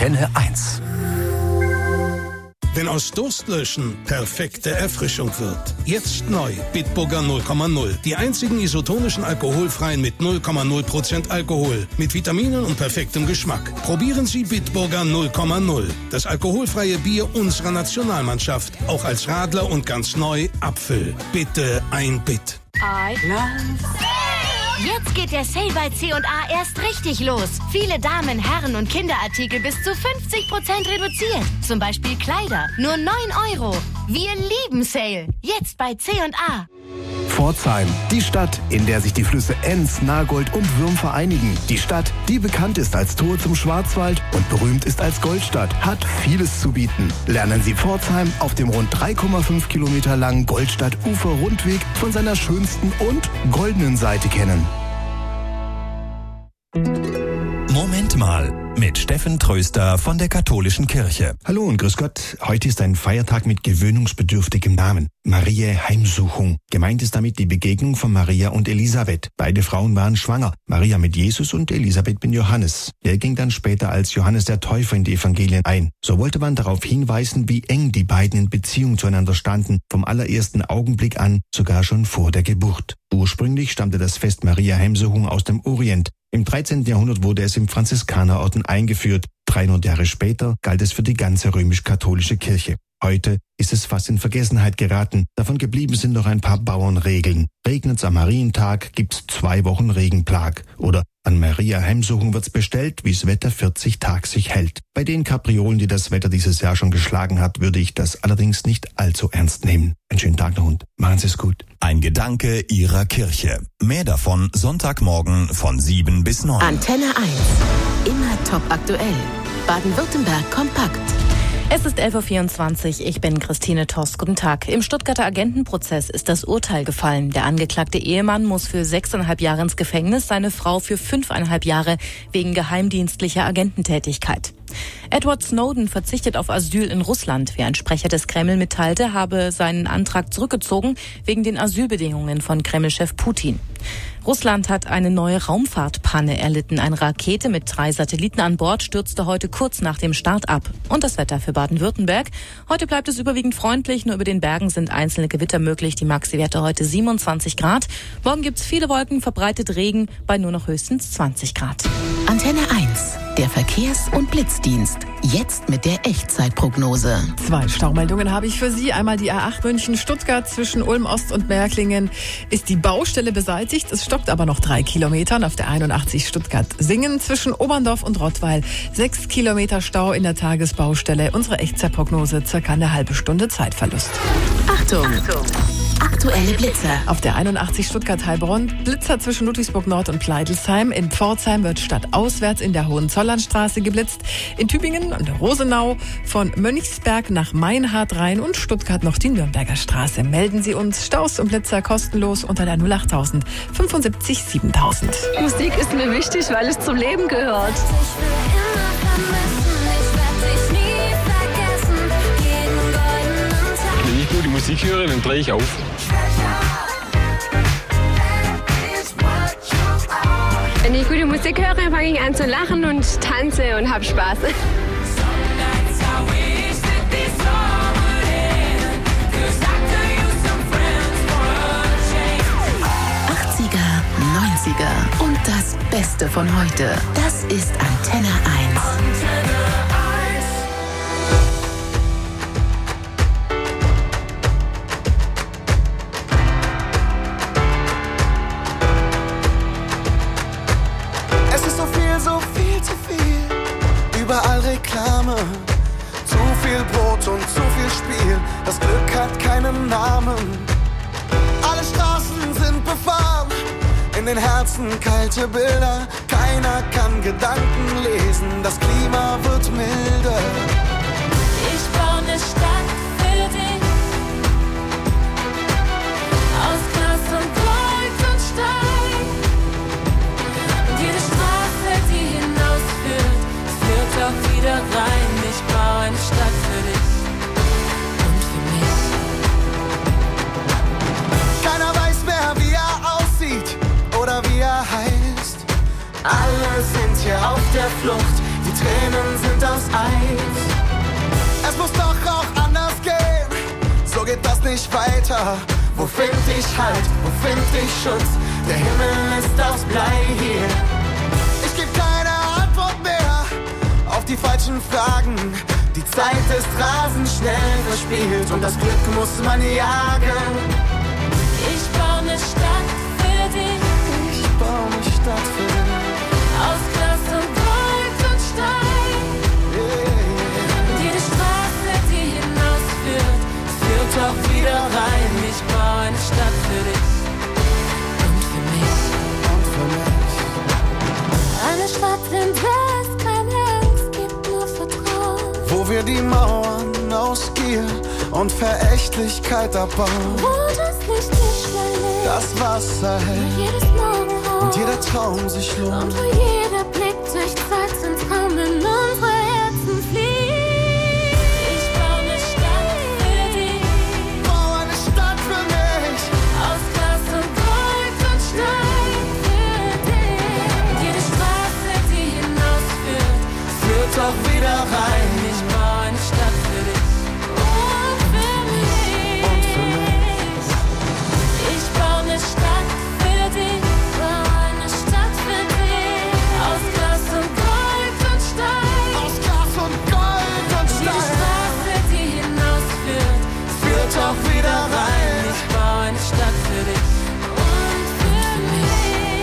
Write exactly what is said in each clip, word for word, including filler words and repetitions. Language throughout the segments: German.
Antenne eins. Wenn aus Durstlöschen perfekte Erfrischung wird. Jetzt neu, Bitburger null Komma null. Die einzigen isotonischen alkoholfreien mit null Komma null Prozent Alkohol. Mit Vitaminen und perfektem Geschmack. Probieren Sie Bitburger null Komma null. Das alkoholfreie Bier unserer Nationalmannschaft. Auch als Radler und ganz neu Apfel. Bitte ein Bit. I love. Jetzt geht der Sale bei C und A erst richtig los. Viele Damen-, Herren- und Kinderartikel bis zu fünfzig Prozent reduziert. Zum Beispiel Kleider. Nur neun Euro. Wir lieben Sale. Jetzt bei C und A. Pforzheim, die Stadt, in der sich die Flüsse Enz, Nagold und Würm vereinigen. Die Stadt, die bekannt ist als Tor zum Schwarzwald und berühmt ist als Goldstadt, hat vieles zu bieten. Lernen Sie Pforzheim auf dem rund drei Komma fünf Kilometer langen Goldstadt-Ufer-Rundweg von seiner schönsten und goldenen Seite kennen. Moment mal, mit Steffen Tröster von der Katholischen Kirche. Hallo und grüß Gott. Heute ist ein Feiertag mit gewöhnungsbedürftigem Namen. Mariä Heimsuchung. Gemeint ist damit die Begegnung von Maria und Elisabeth. Beide Frauen waren schwanger. Maria mit Jesus und Elisabeth mit Johannes. Er ging dann später als Johannes der Täufer in die Evangelien ein. So wollte man darauf hinweisen, wie eng die beiden in Beziehung zueinander standen. Vom allerersten Augenblick an, sogar schon vor der Geburt. Ursprünglich stammte das Fest Mariä Heimsuchung aus dem Orient. Im dreizehnten Jahrhundert wurde es im Franziskanerorden eingeführt. dreihundert Jahre später galt es für die ganze römisch-katholische Kirche. Heute ist es fast in Vergessenheit geraten. Davon geblieben sind noch ein paar Bauernregeln. Regnet's am Marientag, gibt's zwei Wochen Regenplag. Oder an Maria Heimsuchung wird's bestellt, wie's Wetter vierzig Tage sich hält. Bei den Kapriolen, die das Wetter dieses Jahr schon geschlagen hat, würde ich das allerdings nicht allzu ernst nehmen. Einen schönen Tag noch und machen Sie es gut. Ein Gedanke Ihrer Kirche. Mehr davon Sonntagmorgen von sieben bis neun. Antenne eins. Immer top aktuell. Baden-Württemberg kompakt. Es ist elf Uhr vierundzwanzig, ich bin Christine Tost. Guten Tag. Im Stuttgarter Agentenprozess ist das Urteil gefallen. Der angeklagte Ehemann muss für sechseinhalb Jahre ins Gefängnis, seine Frau für fünfeinhalb Jahre wegen geheimdienstlicher Agententätigkeit. Edward Snowden verzichtet auf Asyl in Russland. Wie ein Sprecher des Kreml mitteilte, habe seinen Antrag zurückgezogen wegen den Asylbedingungen von Kremlchef Putin. Russland hat eine neue Raumfahrtpanne erlitten. Eine Rakete mit drei Satelliten an Bord stürzte heute kurz nach dem Start ab. Und das Wetter für Baden-Württemberg. Heute bleibt es überwiegend freundlich, nur über den Bergen sind einzelne Gewitter möglich. Die Maxi-Werte heute siebenundzwanzig Grad. Morgen gibt's viele Wolken, verbreitet Regen bei nur noch höchstens zwanzig Grad. Antenne eins, der Verkehrs- und Blitzdienst. Jetzt mit der Echtzeitprognose. Zwei Staumeldungen habe ich für Sie. Einmal die A acht München-Stuttgart zwischen Ulm-Ost und Märklingen ist die Baustelle beseitigt. Es stockt aber noch drei Kilometer. Und auf der einundachtzig Stuttgart-Singen zwischen Oberndorf und Rottweil sechs Kilometer Stau in der Tagesbaustelle. Unsere Echtzeitprognose circa eine halbe Stunde Zeitverlust. Achtung! Achtung. Aktuelle Blitzer. Auf der einundachtzig Stuttgart-Heilbronn Blitzer zwischen Ludwigsburg Nord und Pleidelsheim. In Pforzheim wird stadtauswärts in der Hohenzollernstraße geblitzt. In Tübingen und Rosenau von Mönchsberg nach Meinhard rein und Stuttgart noch die Nürnberger Straße. Melden Sie uns Staus und Blitzer kostenlos unter der null achttausend fünfundsiebzig siebentausend. Musik ist mir wichtig, weil es zum Leben gehört. Wenn ich gute Musik höre, dann drehe ich auf. Wenn ich gute Musik höre, fange ich an zu lachen und tanze und habe Spaß. achtziger, neunziger und das Beste von heute. Das ist Antenne eins. Überall Reklame, zu viel Brot und zu viel Spiel. Das Glück hat keinen Namen. Alle Straßen sind befahren, in den Herzen kalte Bilder. Keiner kann Gedanken lesen, das Klima wird milder. Ich baue eine Stadt für dich, aus Glas und Gold und Stein. Und jede Straße, die hinausführt, führt auch wieder rein. Ich baue eine Stadt für dich und für mich. Keiner weiß mehr, wie er aussieht oder wie er heißt. Alle sind hier auf der Flucht, die Tränen sind aus Eis. Es muss doch auch anders gehen, so geht das nicht weiter. Wo find ich Halt, wo find ich Schutz? Der Himmel ist aus Blei hier. Ich geb keine Antwort mehr auf die falschen Fragen. Die Zeit ist rasend schnell verspielt und das Glück muss man jagen. Ich baue ne Stadt für dich. Ich baue ne Stadt für dich. Aus Glas und Gold und Stein. Yeah. Und jede Straße, die hinausführt, führt auch wieder rein. Ich baue eine Stadt für dich und für mich. Und für mich. Eine Stadt, in der es keine Angst gibt, nur Vertrauen. Wo wir die Mauern aus Gier und Verächtlichkeit abbauen. Wo das Licht nicht schnell ist, das Wasser hält, jedes Morgenrot und jeder Traum sich lohnt. und wo jeder Blick durch Zeit zum Traum in unsere Herzen fliegt. Ich baue ne Stadt für dich. Bau eine Stadt für mich. Aus Glas und Gold und Stein für dich. Und jede Straße, die hinausführt, Führt auch wieder rein. ich baue eine Stadt für dich und für mich. Und für mich. Ich baue ne Stadt für dich, baue eine Stadt für dich. Aus Glas und Gold und Stein. Aus Glas und Gold und Jede Stein. Straße, die hinausführt, Führt auch wieder rein. ich baue eine Stadt für dich und für mich.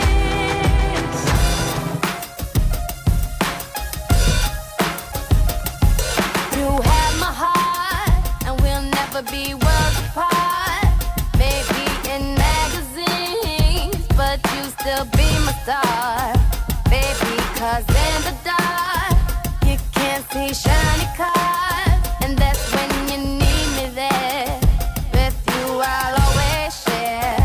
You have my heart, and we'll never be worlds apart. Maybe in magazines, but you still be my star. Baby, 'cause in the dark, you can't see shiny cars. And that's when you need me there. With you, I'll always share.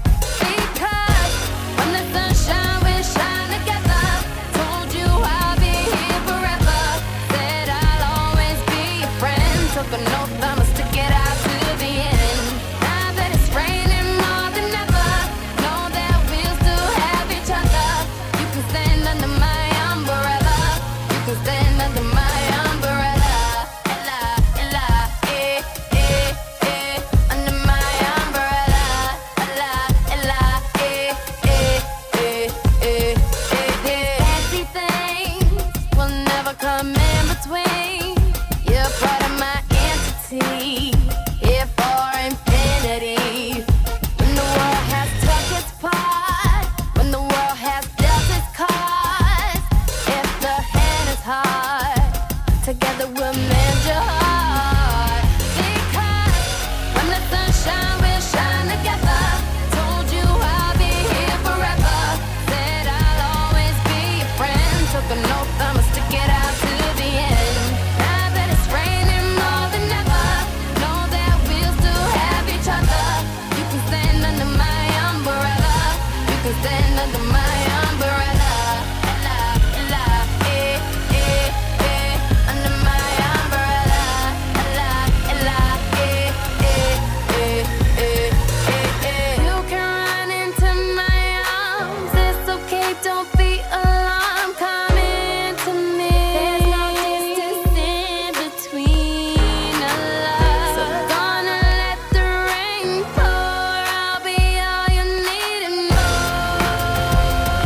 Because when the sunshine will shine together, told you I'll be here forever. Said I'll always be your friend. Took an oath, I'ma stick it out to the end. Now that it's raining more than ever, know that we'll still have each other. You can stand under my umbrella. You can stand under my umbrella. Ella, Ella, eh, eh, eh. Under my umbrella. Ella, Ella, eh, eh, eh, eh, eh, eh. Fancy things will never come in between. You're part of my entity, here for infinity. When the world has took its part, when the world has dealt its cards, if the hand is hard, together we'll mend your heart. Because when the sunshine will shine together, told you I'll be here forever. Said I'll always be your friend. Took an oath, I'ma stick it out to the end. Now that it's raining more than ever, know that we'll still have each other. You can stand under my umbrella. You can stand under my umbrella. Ella, Ella, eh, eh, eh. Under my umbrella. Ella, Ella, eh, eh, eh, eh, eh, eh. You can run into my arms. It's okay, don't be alarmed. Come into me. There's no distance in between our love. So gonna let the rain pour. I'll be all you need and more.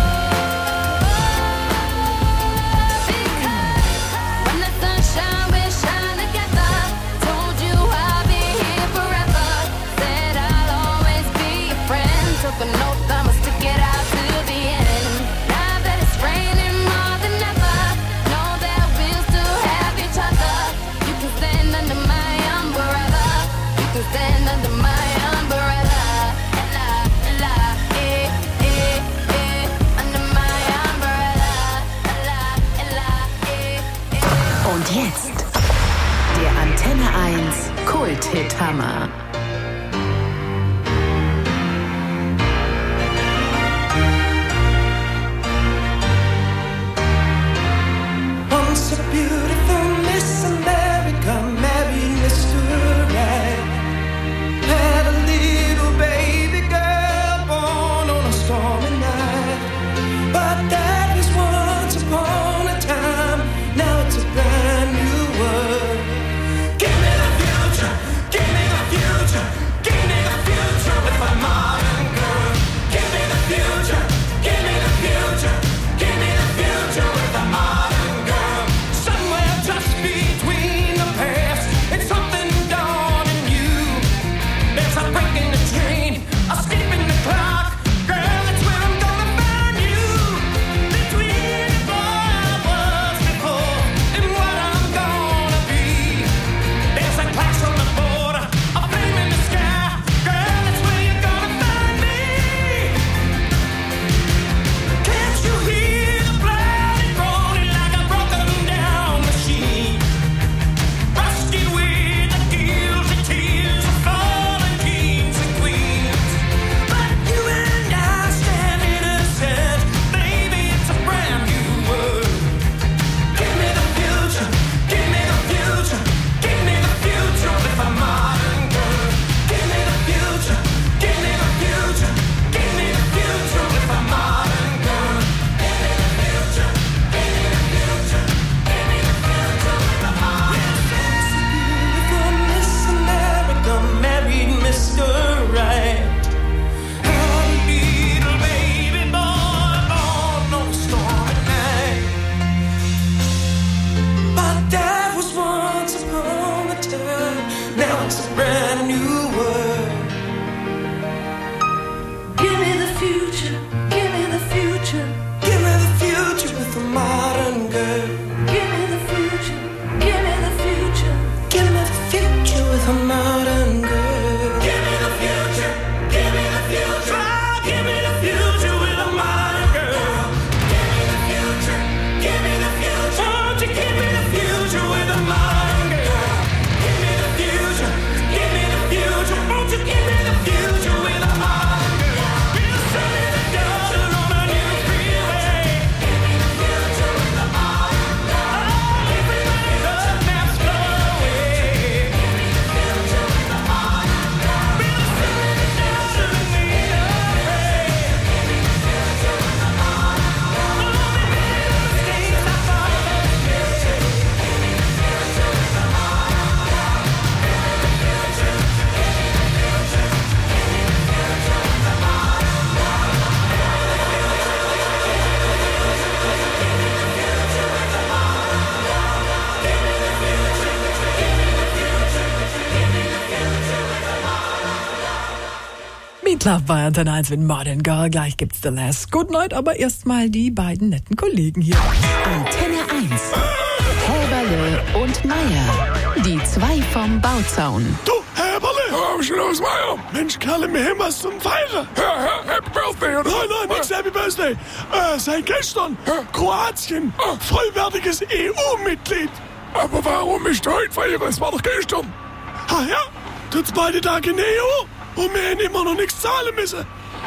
Because when the sunshine will shine together, told you I'll be here forever. Said I'll always be your friend. Took an oath, I'ma stick it out to the end. Now that it's raining more than ever, know that we'll still have each other. You can stand under my umbrella. You can stand under my umbrella. Ella, Ella, eh, eh, eh. Under my umbrella. Ella, Ella, eh, eh. Und jetzt der Antenne eins Kult-Hit-Hammer. Once a beautiful Miss America married Mister Right. Had a little baby girl born on a stormy night. But that was once upon a time. Now Club bei Antenne eins mit Modern Girl. Gleich gibt's The Last Good Night, aber erstmal die beiden netten Kollegen hier. Antenne eins. Häberle und Meier. Die zwei vom Bauzaun. Du, Häberle! Oh, schon los, Meier! Mensch, Kerle, wir haben was zum Feiern. Happy Birthday, oder? Nein, nein, nix Happy Birthday. Äh, seit gestern. Kroatien. Vollwertiges E U-Mitglied. Aber warum ist heute feiern? Es war doch gestern. Ah ja, tut's beide Tage in E U und wir haben immer noch nichts zahlen müssen.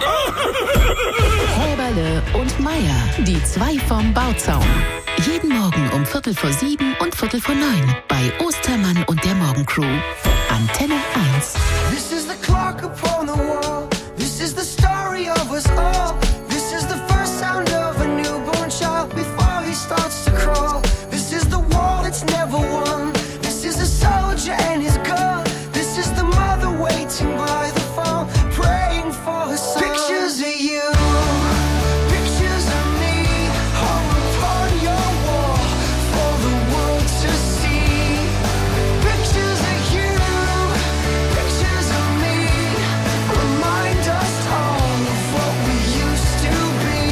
Häberle und Meier, die zwei vom Bauzaun. Jeden Morgen um Viertel vor sieben und Viertel vor neun bei Ostermann und der Morgencrew. Antenne eins. This is the clock upon the wall. This is the story of us all. This is the first sound of a newborn child before he starts to crawl. This is the war that's never won. This is a soldier and his gun. This is the mother waiting by the phone, praying for her son. Pictures of you, pictures of me, hung upon your wall for the world to see. Pictures of you, pictures of me, remind us all of what we used to be.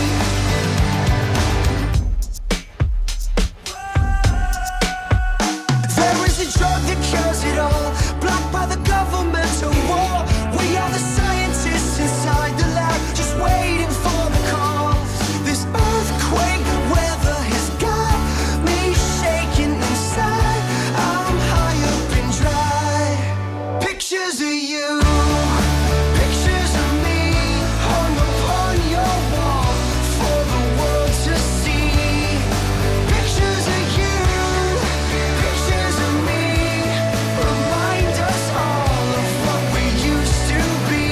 There is a drug that cures it all, blocked by the governmental war. We are the scientists inside the lab, just waiting for the call. This earthquake weather has got me shaking inside. I'm high up and dry. Pictures of you, pictures of me, hung upon your wall for the world to see. Pictures of you, pictures of me, remind us all of what we used to be.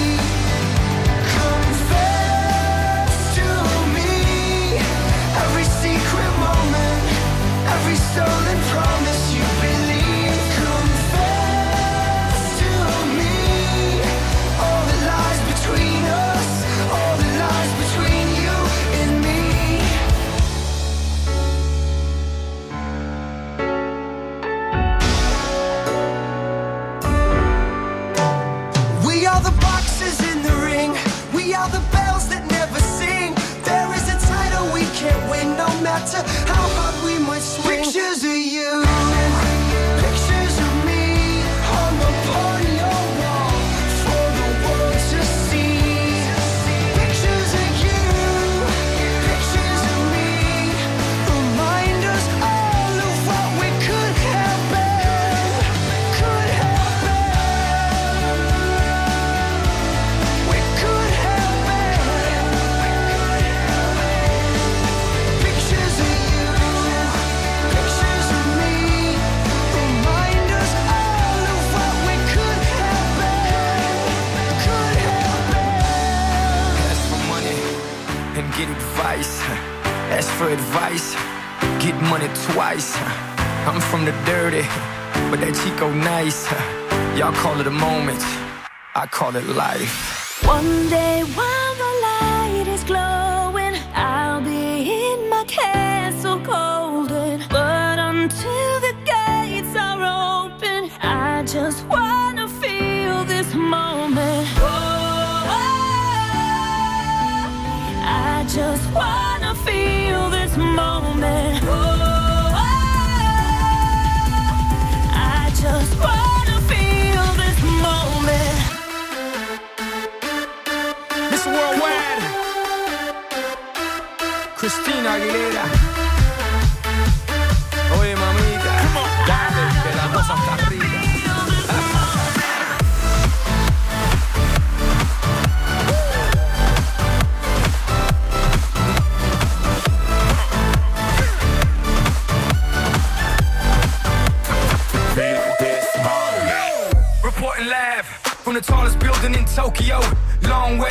Confess to me every secret moment, every stolen promise you believe. Confess to me all the lies between us, all the lies between you and me. We are the boxes in the ring. We are the bells that never sing. There is a title we can't win, no matter how hard we might swing. Pictures of you, pictures of me, hung upon your wall for the world to see. Pictures of you, pictures of me, remind us all of what we could have been, could have been. We could have been. Pictures of you, pictures of me, remind us all of what we could have been, could have been. Ask for money and get advice. Ask for advice, get money twice. I'm from the dirty, but that Chico nice. Y'all call it a moment, I call it life. One day while the light is glowing, I'll be in my castle golden. But until the gates are open, I just wanna feel this moment. Oh, I just wanna feel this moment. Oh, I just wanna feel this moment. Mister Worldwide, Christina Aguilera. Oye, mamita, dale, que la cosa está rica. Reporting live from the tallest building in Tokyo. Long way